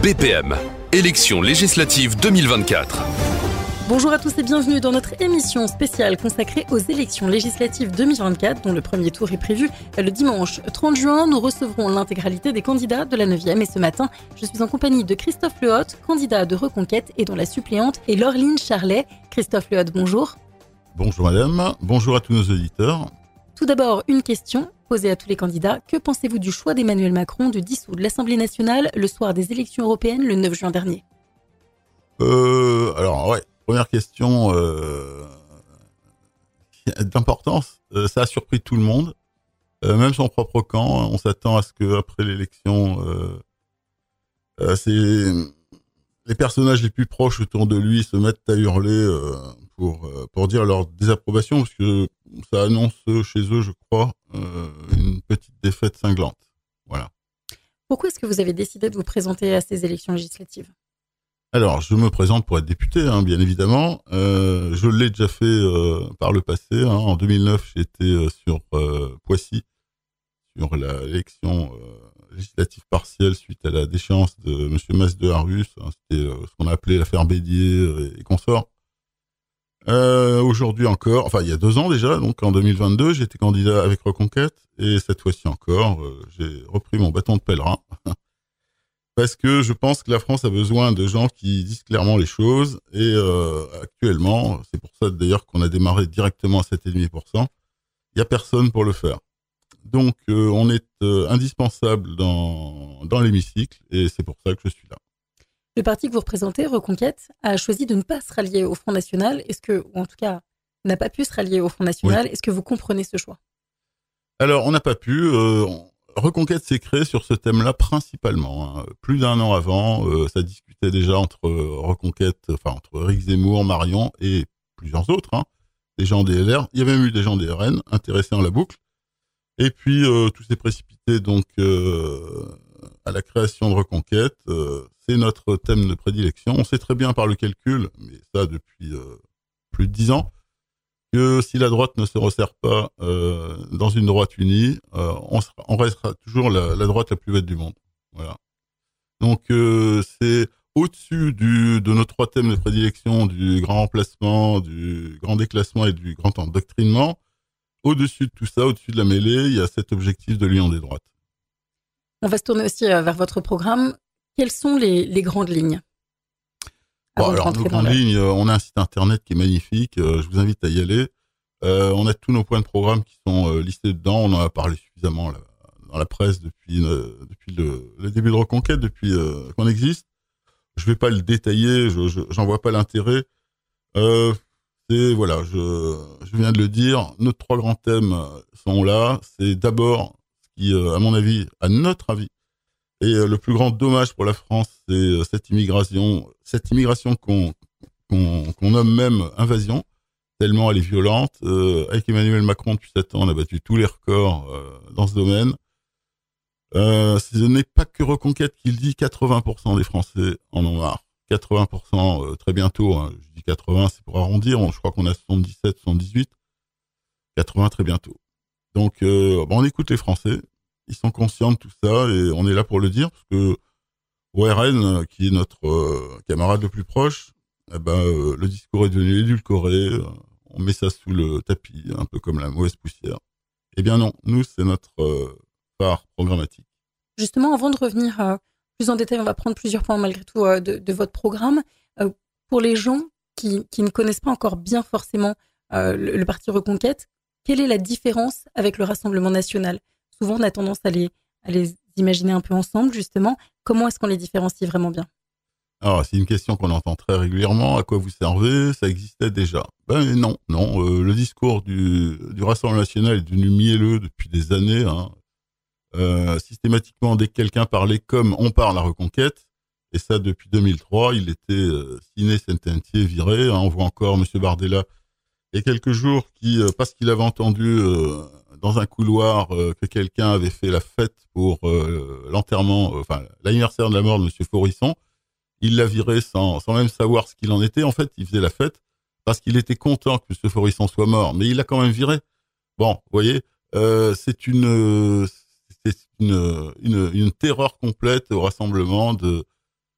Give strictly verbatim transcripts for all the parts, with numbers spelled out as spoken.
B P M, élections législatives deux mille vingt-quatre. Bonjour à tous et bienvenue dans notre émission spéciale consacrée aux élections législatives deux mille vingt-quatre, dont le premier tour est prévu le dimanche trente juin. Nous recevrons l'intégralité des candidats de la neuvième et ce matin, je suis en compagnie de Christophe Lehotte, candidat de Reconquête et dont la suppléante est Laureline Charlet. Christophe Lehotte, bonjour. Bonjour madame, bonjour à tous nos auditeurs. Tout d'abord, une question posée à tous les candidats. Que pensez-vous du choix d'Emmanuel Macron de dissoudre l'Assemblée nationale le soir des élections européennes le neuf juin dernier ? Euh, alors ouais, première question euh, d'importance, euh, ça a surpris tout le monde, euh, même son propre camp. On s'attend à ce qu'après l'élection, euh, euh, c'est les personnages les plus proches autour de lui se mettent à hurler euh, pour euh, pour dire leur désapprobation, parce que ça annonce chez eux, je crois, euh, une petite défaite cinglante. Voilà. Pourquoi est-ce que vous avez décidé de vous présenter à ces élections législatives ? Alors, je me présente pour être député, hein, bien évidemment. Euh, je l'ai déjà fait euh, par le passé. Hein. En deux mille neuf, j'étais euh, sur euh, Poissy, sur la- l'élection euh, législative partielle suite à la déchéance de M. Mas de Harus. Hein. C'était euh, ce qu'on a appelé l'affaire Bédier euh, et consorts. Euh, aujourd'hui encore, enfin il y a deux ans déjà, donc en deux mille vingt-deux, j'étais candidat avec Reconquête. Et cette fois-ci encore, euh, j'ai repris mon bâton de pèlerin. Parce que je pense que la France a besoin de gens qui disent clairement les choses. Et euh, actuellement, c'est pour ça d'ailleurs qu'on a démarré directement à sept virgule cinq pour cent, il n'y a personne pour le faire. Donc euh, on est euh, indispensable dans, dans l'hémicycle et c'est pour ça que je suis là. Le parti que vous représentez, Reconquête, a choisi de ne pas se rallier au Front National. Est-ce que, ou en tout cas, n'a pas pu se rallier au Front National. Est-ce que vous comprenez ce choix ? Alors on n'a pas pu... Euh, on- Reconquête s'est créé sur ce thème-là principalement. Hein. Plus d'un an avant, euh, ça discutait déjà entre euh, Reconquête, enfin entre Éric Zemmour, Marion et plusieurs autres, hein, des gens des L R. Il y avait même eu des gens des R N intéressés en la boucle. Et puis euh, tout s'est précipité donc euh, à la création de Reconquête. Euh, c'est notre thème de prédilection. On sait très bien par le calcul, mais ça depuis euh, plus de dix ans, que si la droite ne se resserre pas euh, dans une droite unie, euh, on, sera, on restera toujours la, la droite la plus bête du monde. Voilà. Donc euh, c'est au-dessus du, de nos trois thèmes de prédilection, du grand remplacement, du grand déclassement et du grand endoctrinement. Au-dessus de tout ça, au-dessus de la mêlée, il y a cet objectif de l'union des droites. On va se tourner aussi euh, vers votre programme. Quelles sont les, les grandes lignes ? Bon, Avant de alors, rentrer nos dans grandes le- lignes, euh, on a un site internet qui est magnifique. euh, je vous invite à y aller. Euh, on a tous nos points de programme qui sont euh, listés dedans. On en a parlé suffisamment là, dans la presse depuis, euh, depuis le, le début de Reconquête, depuis euh, qu'on existe. Je vais pas le détailler, je, je, j'en vois pas l'intérêt. Euh, c'est, voilà, je, je viens de le dire, nos trois grands thèmes euh, sont là. C'est d'abord, ce qui, euh, à mon avis, à notre avis, et euh, le plus grand dommage pour la France, c'est euh, cette immigration, cette immigration qu'on, qu'on, qu'on nomme même invasion, tellement elle est violente. Euh, avec Emmanuel Macron, depuis sept ans, on a battu tous les records euh, dans ce domaine. Euh, ce n'est pas que Reconquête qui le dit, quatre-vingts pour cent des Français en ont marre. quatre-vingts pour cent euh, très bientôt, hein, je dis quatre-vingts, c'est pour arrondir, on- je crois qu'on a soixante-dix-sept, soixante-dix-huit, quatre-vingts très bientôt. Donc euh, bon, on écoute les Français, ils sont conscients de tout ça et on est là pour le dire, parce que au R N, euh, qui est notre euh, camarade le plus proche, eh ben, euh, le discours est devenu édulcoré, euh, on met ça sous le tapis, un peu comme la mauvaise poussière. Eh bien non, nous c'est notre euh, part programmatique. Justement, avant de revenir euh, plus en détail, on va prendre plusieurs points malgré tout euh, de, de votre programme. Euh, pour les gens qui, qui ne connaissent pas encore bien forcément euh, le, le parti Reconquête, quelle est la différence avec le Rassemblement national ? Souvent, on a tendance à les, à les imaginer un peu ensemble, justement. Comment est-ce qu'on les différencie vraiment bien ? Alors, c'est une question qu'on entend très régulièrement. À quoi vous servez ? Ça existait déjà. Ben non, non. Euh, le discours du, du Rassemblement national est devenu mielleux depuis des années. Hein. Euh, systématiquement, dès que quelqu'un parlait comme on parle à Reconquête, et ça depuis deux mille trois, il était euh, ciné sententiae viré. Hein. On voit encore M. Bardella il y a quelques jours qui, euh, parce qu'il avait entendu euh, dans un couloir euh, que quelqu'un avait fait la fête pour euh, l'enterrement, euh, enfin l'anniversaire de la mort de M. Forisson, il l'a viré sans, sans même savoir ce qu'il en était. En fait, il faisait la fête parce qu'il était content que M. Forisson soit mort, mais il l'a quand même viré. Bon, vous voyez, euh, c'est une, c'est une, une, une terreur complète au rassemblement de,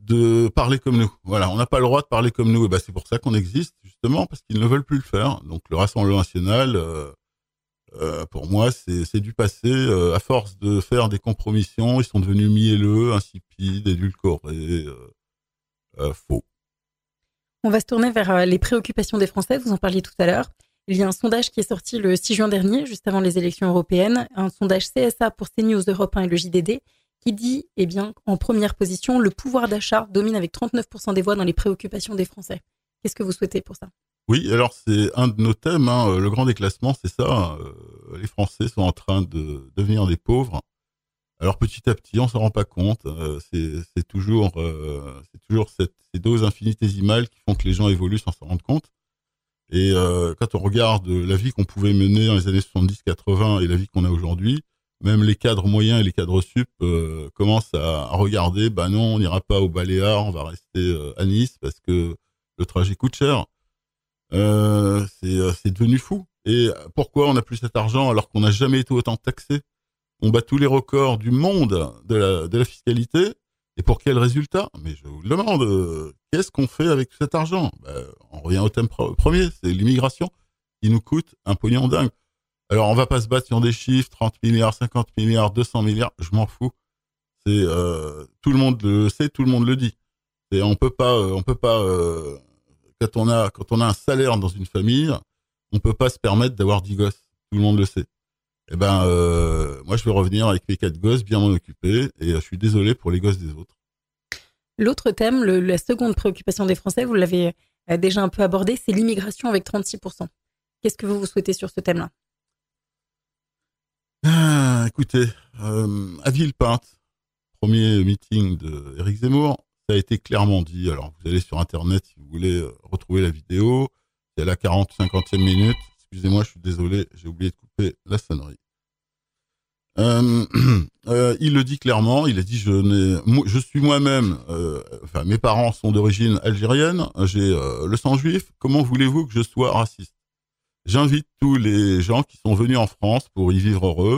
de parler comme nous. Voilà, on n'a pas le droit de parler comme nous. Et ben c'est pour ça qu'on existe, justement, parce qu'ils ne veulent plus le faire. Donc le Rassemblement national, euh, euh, pour moi, c'est, c'est du passé. Euh, à force de faire des compromissions, ils sont devenus mielleux, insipides, édulcorés, euh, euh, faux. On va se tourner vers les préoccupations des Français, vous en parliez tout à l'heure. Il y a un sondage qui est sorti le six juin dernier, juste avant les élections européennes, un sondage C S A pour CNews, Europe un et le J D D, qui dit, eh bien, en première position, le pouvoir d'achat domine avec trente-neuf pour cent des voix dans les préoccupations des Français. Qu'est-ce que vous souhaitez pour ça ? Oui, alors c'est un de nos thèmes, hein, le grand déclassement, c'est ça. Euh, les Français sont en train de devenir des pauvres. Alors petit à petit, on s'en rend pas compte. Euh, c'est, c'est toujours, euh, c'est toujours cette, ces doses infinitésimales qui font que les gens évoluent sans s'en rendre compte. Et euh, quand on regarde la vie qu'on pouvait mener dans les années soixante-dix quatre-vingts et la vie qu'on a aujourd'hui, même les cadres moyens et les cadres sup euh, commencent à, à regarder, bah non, on n'ira pas au Baléares, on va rester euh, à Nice parce que le trajet coûte cher. Euh, c'est, c'est devenu fou. Et pourquoi on n'a plus cet argent alors qu'on n'a jamais été autant taxé ? On bat tous les records du monde de la, de la fiscalité. Et pour quel résultat ? Mais je vous le demande, euh, qu'est-ce qu'on fait avec tout cet argent ? Ben, on revient au thème pro- premier, c'est l'immigration qui nous coûte un pognon dingue. Alors, on va pas se battre sur des chiffres, trente milliards, cinquante milliards, deux cents milliards, je m'en fous. C'est euh, tout le monde le sait, tout le monde le dit. Et on peut pas, euh, on peut pas euh, quand on a quand on a un salaire dans une famille, on peut pas se permettre d'avoir dix gosses. Tout le monde le sait. Eh ben, euh, moi, je vais revenir avec mes quatre gosses, bien m'en occuper, et je suis désolé pour les gosses des autres. L'autre thème, le, la seconde préoccupation des Français, vous l'avez déjà un peu abordé, c'est l'immigration avec trente-six pour cent. Qu'est-ce que vous vous souhaitez sur ce thème-là ? Ah, écoutez, euh, à Villepinte, premier meeting de Éric Zemmour, ça a été clairement dit. Alors, vous allez sur Internet si vous voulez euh, retrouver la vidéo. C'est à la quarante, cinquantième minute. Excusez-moi, je suis désolé, j'ai oublié de couper la sonnerie. Euh, euh, il le dit clairement, il a dit je n'ai, je suis moi-même, euh, enfin mes parents sont d'origine algérienne, j'ai euh, le sang juif. Comment voulez-vous que je sois raciste ? J'invite tous les gens qui sont venus en France pour y vivre heureux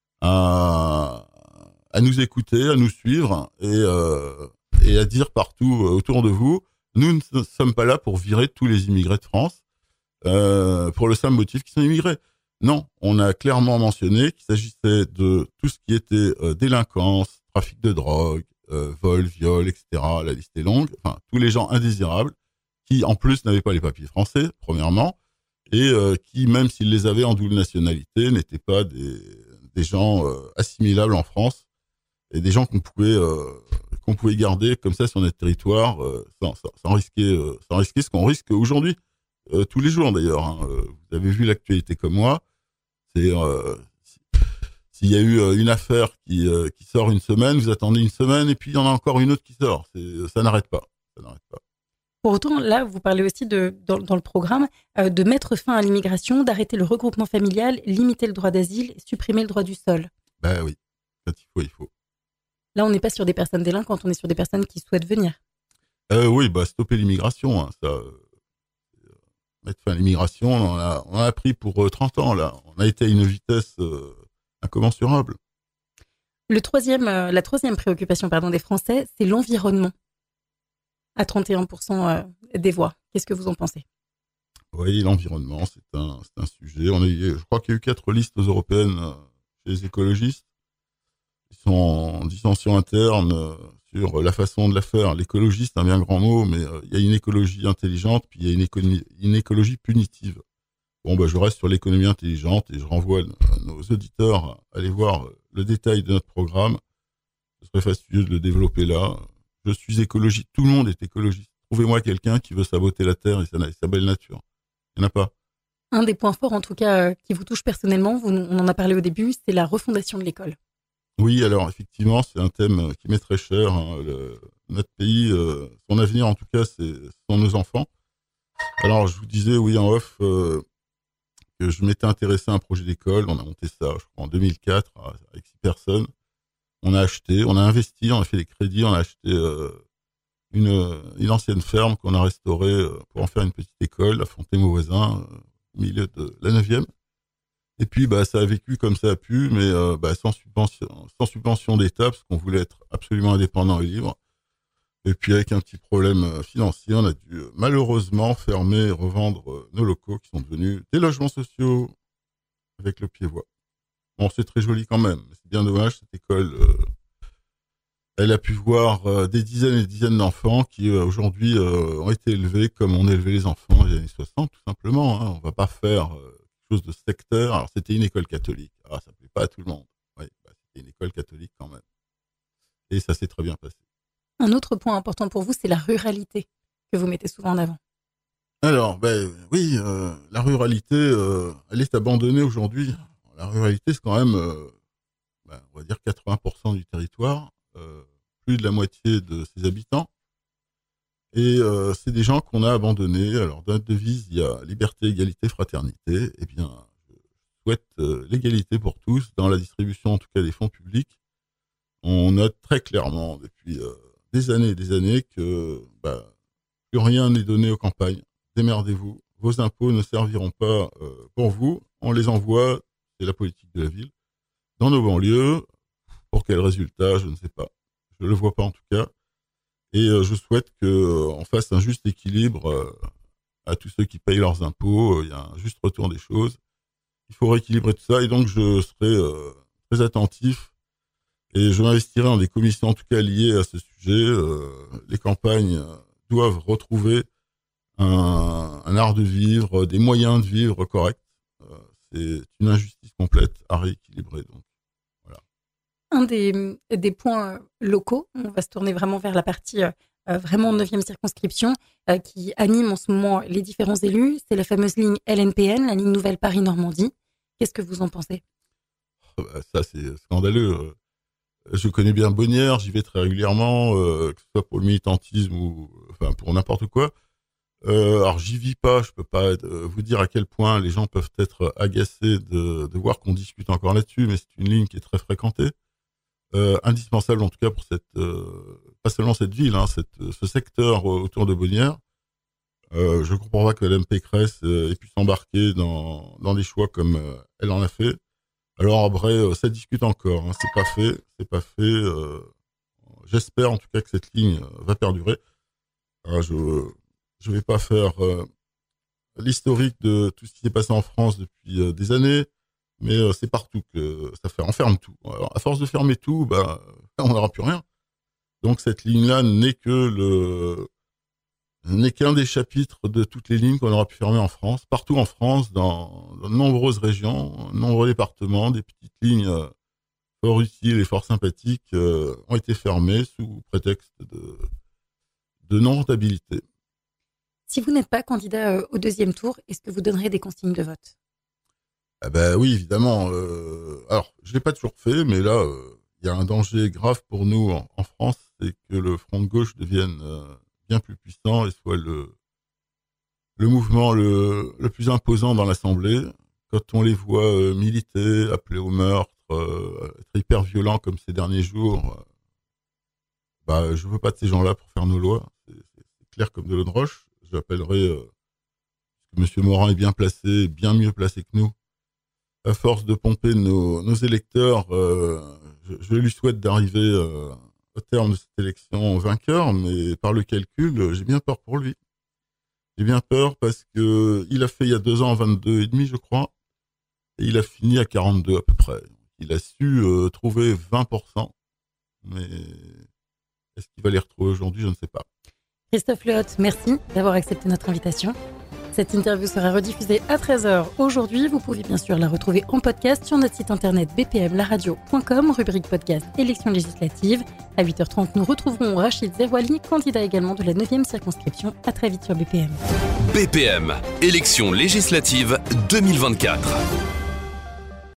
à, à nous écouter, à nous suivre et, euh, et à dire partout autour de vous, nous ne sommes pas là pour virer tous les immigrés de France. Euh, pour le simple motif qu'ils sont immigrés. Non, on a clairement mentionné qu'il s'agissait de tout ce qui était euh, délinquance, trafic de drogue, euh, vol, viol, et cetera. La liste est longue. Enfin, tous les gens indésirables qui, en plus, n'avaient pas les papiers français, premièrement, et euh, qui, même s'ils les avaient en double nationalité, n'étaient pas des, des gens euh, assimilables en France et des gens qu'on pouvait euh, qu'on pouvait garder comme ça sur notre territoire euh, sans, sans, sans risquer euh, sans risquer ce qu'on risque aujourd'hui. Euh, tous les jours d'ailleurs. Hein. Euh, vous avez vu l'actualité comme moi. C'est euh, si, s'il y a eu euh, une affaire qui euh, qui sort une semaine, vous attendez une semaine et puis il y en a encore une autre qui sort. C'est, ça n'arrête pas. Ça n'arrête pas. Pour autant, là, vous parlez aussi de dans, dans le programme euh, de mettre fin à l'immigration, d'arrêter le regroupement familial, limiter le droit d'asile, supprimer le droit du sol. Ben oui, quand il faut, il faut. Là, on n'est pas sur des personnes délinquantes, on est sur des personnes qui souhaitent venir. Euh, oui, bah stopper l'immigration, hein, ça. Euh, mettre fin à l'immigration, on en a, on en a pris pour euh, trente ans, là. On a été à une vitesse euh, incommensurable. Le troisième, euh, la troisième préoccupation pardon, des Français, c'est l'environnement. À trente et un pour cent euh, des voix. Qu'est-ce que vous en pensez ? Oui, l'environnement, c'est un, c'est un sujet. On a eu, je crois qu'il y a eu quatre listes européennes euh, chez les écologistes. Ils sont en dissension interne euh, sur la façon de la faire. L'écologiste, un bien grand mot, mais euh, il y a une écologie intelligente, puis il y a une, économie, une écologie punitive. Bon, bah, je reste sur l'économie intelligente et je renvoie nos auditeurs à aller voir le détail de notre programme. Ce serait fastidieux de le développer là. Je suis écologiste. Tout le monde est écologiste. Trouvez-moi quelqu'un qui veut saboter la terre et sa, sa belle nature. Il n'y en a pas. Un des points forts, en tout cas, euh, qui vous touche personnellement, vous, on en a parlé au début, c'est la refondation de l'école. Oui, alors effectivement, c'est un thème qui m'est très cher. Hein. Le, notre pays, euh, son avenir en tout cas, c'est, ce sont nos enfants. Alors, je vous disais, oui, en off, euh, que je m'étais intéressé à un projet d'école. On a monté ça, je crois, en deux mille quatre, avec six personnes. On a acheté, on a investi, on a fait des crédits, on a acheté euh, une, une ancienne ferme qu'on a restaurée euh, pour en faire une petite école à Fontaine-Mauvoisin, euh, au milieu de la neuvième. Et puis, bah, ça a vécu comme ça a pu, mais euh, bah, sans subvention, sans subvention d'État, parce qu'on voulait être absolument indépendant et libre. Et puis avec un petit problème financier, on a dû malheureusement fermer et revendre nos locaux qui sont devenus des logements sociaux avec le pied-voie. Bon, c'est très joli quand même, mais c'est bien dommage, cette école, euh, elle a pu voir euh, des dizaines et des dizaines d'enfants qui euh, aujourd'hui euh, ont été élevés comme on élevait les enfants dans les années soixante, tout simplement. Hein. On va pas faire euh, quelque chose de sectaire. Alors c'était une école catholique, ah, ça plaît pas à tout le monde. Oui, bah, c'était une école catholique quand même. Et ça s'est très bien passé. Un autre point important pour vous, c'est la ruralité que vous mettez souvent en avant. Alors, ben oui, euh, la ruralité, euh, elle est abandonnée aujourd'hui. La ruralité, c'est quand même, euh, ben, on va dire quatre-vingts pour cent du territoire, euh, plus de la moitié de ses habitants. Et euh, c'est des gens qu'on a abandonnés. Alors, dans notre devise, il y a liberté, égalité, fraternité. Eh bien, je souhaite euh, l'égalité pour tous dans la distribution, en tout cas, des fonds publics. On note très clairement depuis euh, des années et des années que bah, plus rien n'est donné aux campagnes. Démerdez-vous. Vos impôts ne serviront pas euh, pour vous. On les envoie, c'est la politique de la ville, dans nos banlieues. Pour quel résultat, je ne sais pas. Je ne le vois pas en tout cas. Et euh, je souhaite qu'on euh, fasse un juste équilibre euh, à tous ceux qui payent leurs impôts. Il y a un juste retour des choses. Il faut rééquilibrer tout ça. Et donc, je serai euh, très attentif. Et je m'investirai dans des commissions, en tout cas liées à ce sujet. Euh, les campagnes doivent retrouver un, un art de vivre, des moyens de vivre corrects. Euh, c'est une injustice complète à rééquilibrer. Donc, voilà. Un des, des points locaux, on va se tourner vraiment vers la partie euh, vraiment neuvième circonscription, euh, qui anime en ce moment les différents élus, c'est la fameuse ligne L N P N, la ligne Nouvelle Paris-Normandie. Qu'est-ce que vous en pensez ? Ça, c'est scandaleux. Je connais bien Bonnières, j'y vais très régulièrement, euh, que ce soit pour le militantisme ou enfin pour n'importe quoi. Euh, alors j'y vis pas, je peux pas euh, vous dire à quel point les gens peuvent être agacés de, de voir qu'on discute encore là-dessus, mais c'est une ligne qui est très fréquentée, euh, indispensable en tout cas pour cette, euh, pas seulement cette ville, hein, cette, ce secteur autour de Bonnières. Euh, je comprends pas que Mme Pécresse ait pu s'embarquer dans, dans des choix comme euh, elle en a fait. Alors après, euh, ça discute encore. Hein. C'est pas fait, c'est pas fait. Euh, j'espère en tout cas que cette ligne euh, va perdurer. Alors, je je vais pas faire euh, l'historique de tout ce qui s'est passé en France depuis euh, des années, mais euh, c'est partout que ça fait. On ferme tout. Alors, à force de fermer tout, bah, on n'aura plus rien. Donc cette ligne-là n'est que le n'est qu'un des chapitres de toutes les lignes qu'on aura pu fermer en France, partout en France, dans, dans de nombreuses régions, de nombreux départements, des petites lignes euh, fort utiles et fort sympathiques euh, ont été fermées sous prétexte de, de non-rentabilité. Si vous n'êtes pas candidat euh, au deuxième tour, est-ce que vous donnerez des consignes de vote ? Ah ben oui, évidemment. Euh, alors, je l'ai pas toujours fait, mais là, il euh, y a un danger grave pour nous en, en France, c'est que le front de gauche devienne euh, bien plus puissant et soit le le mouvement le, le plus imposant dans l'Assemblée. Quand on les voit euh, militer, appeler au meurtre, euh, être hyper violents comme ces derniers jours, euh, bah je veux pas de ces gens-là pour faire nos lois. C'est, c'est, c'est clair comme de l'eau de roche. J'appellerai euh, que Monsieur Morin est bien placé, bien mieux placé que nous. À force de pomper nos, nos électeurs, euh, je, je lui souhaite d'arriver euh, au terme de cette élection vainqueur, mais par le calcul, j'ai bien peur pour lui. J'ai bien peur parce que il a fait il y a deux ans vingt-deux et demi, je crois, et il a fini à quarante-deux à peu près. Il a su euh, trouver vingt pour cent, mais est-ce qu'il va les retrouver aujourd'hui? Je ne sais pas. Christophe Lehote, merci d'avoir accepté notre invitation. Cette interview sera rediffusée à treize heures aujourd'hui. Vous pouvez bien sûr la retrouver en podcast sur notre site internet b p m la radio point com, rubrique podcast élections législatives. À huit heures trente, nous retrouverons Rachid Zerouali, candidat également de la neuvième circonscription. À très vite sur B P M. B P M, élections législatives deux mille vingt-quatre.